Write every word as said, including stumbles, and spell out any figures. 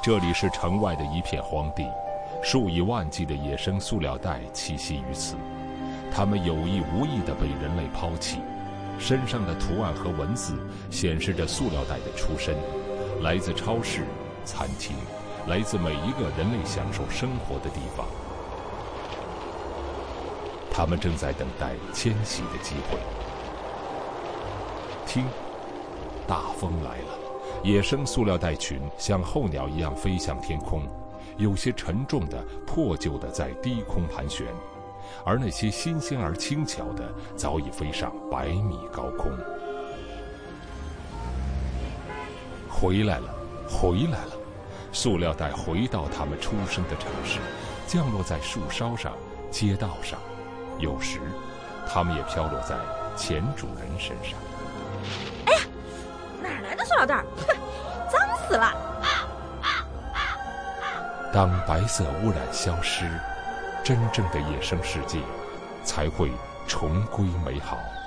这里是城外的一片荒地，数以万计的野生塑料袋栖息于此，它们有意无意地被人类抛弃，身上的图案和文字显示着塑料袋的出身，来自超市、餐厅，来自每一个人类享受生活的地方。他们正在等待迁徙的机会。听，大风来了，野生塑料袋群像候鸟一样飞向天空，有些沉重的、破旧的在低空盘旋，而那些新鲜而轻巧的早已飞上百米高空。回来了，回来了！塑料袋回到他们出生的城市，降落在树梢上、街道上，有时，它们也飘落在前主人身上。 哎呀，哪来的塑料袋？哼，脏死了！ 当白色污染消失，真正的野生世界才会重归美好。